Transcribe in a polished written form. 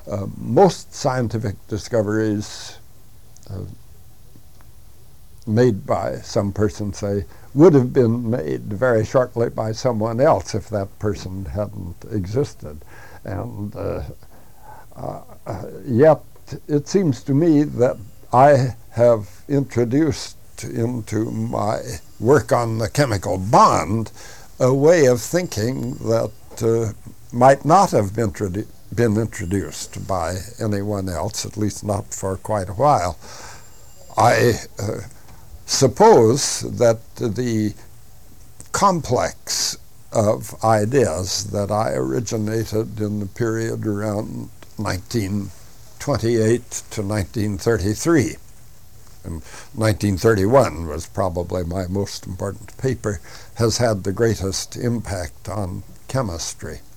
most scientific discoveries made by some person, say, would have been made very shortly by someone else if that person hadn't existed. And yet it seems to me that I have introduced into my work on the chemical bond a way of thinking that might not have been introduced by anyone else, at least not for quite a while. I suppose that the complex of ideas that I originated in the period around 1928 to 1933, and 1931 was probably my most important paper, has had the greatest impact on chemistry.